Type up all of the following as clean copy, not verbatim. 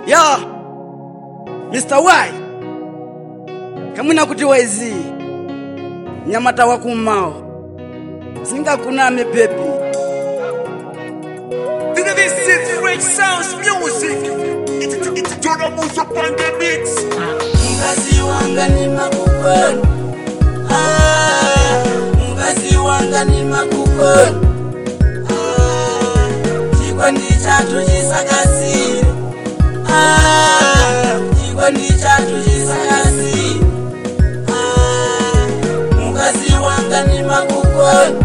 Ya Mr. Y kamwina kuti waizi nyamata wakumao singakuname baby. This is Great Sounds Music. It's Dona Musa on the mix. Mkazi wanga ni makukoni, mkazi wanga ni makukoni, chikondi chatu chisakasire, chikondi chatu chisakasire, mkazi wanga ni makukoni,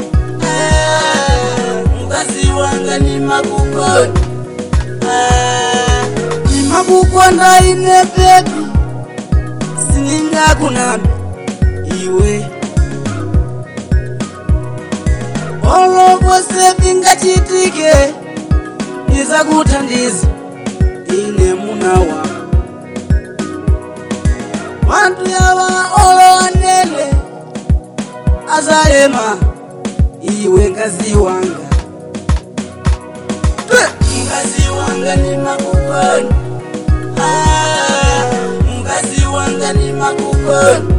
mkazi wanga ni makukoni, ni makukonda ine baby. Sininga kunami iwe olobose vingachitike nizakuthandiza ine munawa vantu yava olowanele azayema iwe ngazi wanga ngazi wanga ni makukoni, mkazi wanga ni makukoni,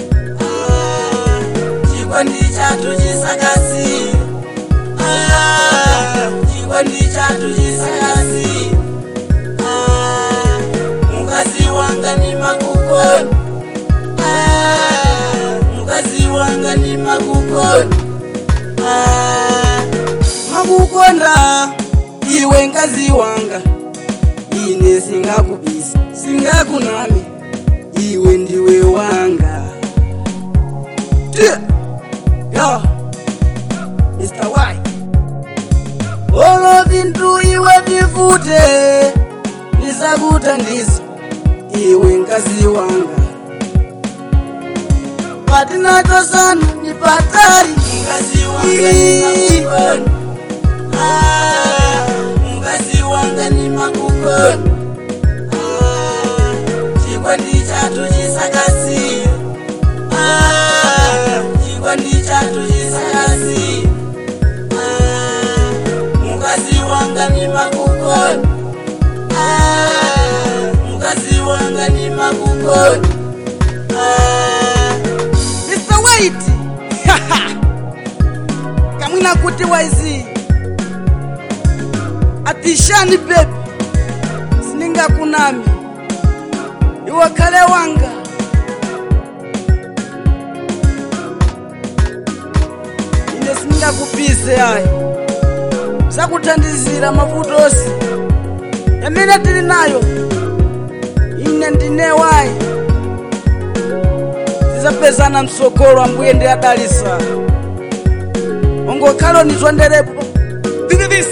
chikondi chatu chisakasire, chikondi chatu chisakasire, mkazi wanga ni makukoni, mkazi wanga ni makukoni, makukonda iwe ngazi wanga ine singakubisa singakunami iwe ndiwe wanga. Yo Mr. Y olo vintu iwe vivute nisakuthandiza iwe ngazi wanga patinacho sana ni patari ngazi wanga ni makukoni, mkazi wanga ni makukoni, chikondi chatu chisakasire, chikondi chatu chisakasire, mkazi wanga ni makukoni, mkazi wanga ni makukoni. Mr. Wait kamwina kuti waizi atishani baby sininga kunami iwe kale wanga ine sininga kupise ayi zakuthandizira mavutosi yamene tili nayo ine ndine wayi zizapezana msokolo ambuye ndi adalisa ongokhala nizwanderepo. This